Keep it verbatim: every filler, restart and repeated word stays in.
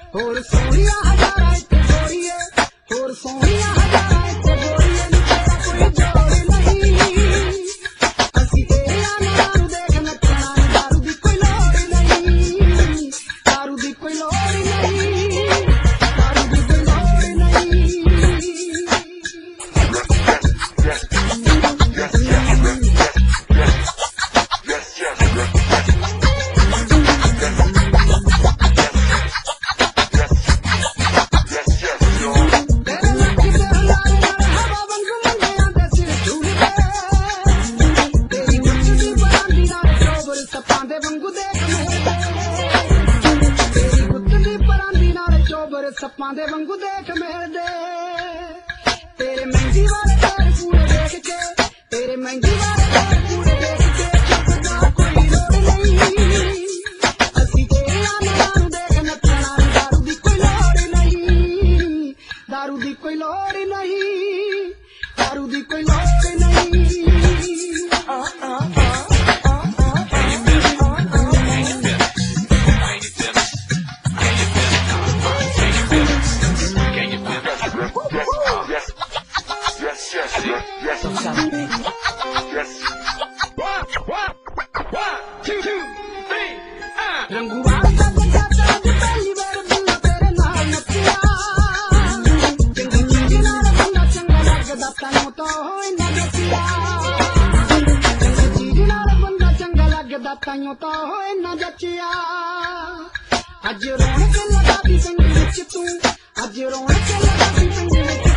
ਹੋਰ ਸੋਹਣੀਆਂ ਹਜ਼ਾਰਾਂ ਇੱਥੇ ਗੋਰੀਏ, ਹੋਰ ਸੋਹਣੀਆਂ ਹਜ਼ਾਰਾਂ ਇੱਥੇ ਗੋਰੀਏ, ਨੀ ਤੇਰਾ ਕੋਈ ਜੋੜ ਨਹੀਂ। ਅਸੀਂ ਤੇਰਿਆਂ ਨਾਲ ਦੇਖ ਨੱਚਣਾ, ਨੀ ਦਾਰੂ ਦੀ ਕੋਈ ਲੋੜ ਨਹੀਂ, ਦਾਰੂ ਦੀ ਕੋਈ ਲੋੜ ਨਹੀਂ, ਦਾਰੂ ਦੀ ਕੋਈ ਲੋੜ ਨਹੀਂ। ਸੱਪਾਂ ਦੇ ਵਾਂਗੂ ਦੇਖ ਮਿਲਦੇ ਤੇਰੇ ਮਹਿੰਗੀ ਵਾਲੇ ਤੇਰੇ ਪੂਰੇ ਦੇਖ ਕੇ, ਤੇਰੇ ਮਹਿੰਗੀ ਵਾਲੇ ਤੇਰੇ ਪੂਰੇ ਦੇਖ ਕੇ ਚੁੱਕਦਾ ਕੋਈ ਲੋੜ ਨਹੀਂ। ਅਸੀਂ ਤੇਰਿਆਂ ਨਾਲ ਦੇਖ ਨੱਚਣਾ, ਦਾਰੂ ਦੀ ਕੋਈ ਲੋੜ ਨਹੀਂ, ਦਾਰੂ ਦੀ ਕੋਈ ਲੋੜ ਨਹੀਂ, ਦਾਰੂ ਦੀ ਕੋਈ ਲੋੜ ਨਹੀਂ। Yes, so shout it, baby. Yes. One, one, one, two, two, three, ah. Rangu ਵਾਲਾ ਦਾ ਬੰਦਾ ਤਾਂ ਪਹਿਲੀ ਵਾਰ ਬੰਦਾ ਤੇਰੇ ਨਾਲ ਨੱਚਿਆ, ਚੰਗੀ ਚੀਜ਼ ਨਾਲ ਬੰਦਾ ਚੰਗਾ ਲੱਗਦਾ ਤੈਨੂੰ ਤਾਂ ਉਹ ਇੰਨਾ ਜੱਚਿਆ, ਚੰਗੀ ਚੀਜ਼ ਨਾਲ ਬੰਦਾ ਚੰਗਾ ਲੱਗਦਾ ਤੈਨੂੰ ਤਾਂ ਉਹ ਇੰਨਾ ਜੱਚਿਆ। ਅੱਜ ਰੌਣਕ ਲਗਾ ਦੀ ਪਿੰਡ ਵਿੱਚ ਤੂੰ, ਅੱਜ ਰੌਣਕ ਲਗਾ ਦੀ ਪਿੰਡ ਵਿੱਚ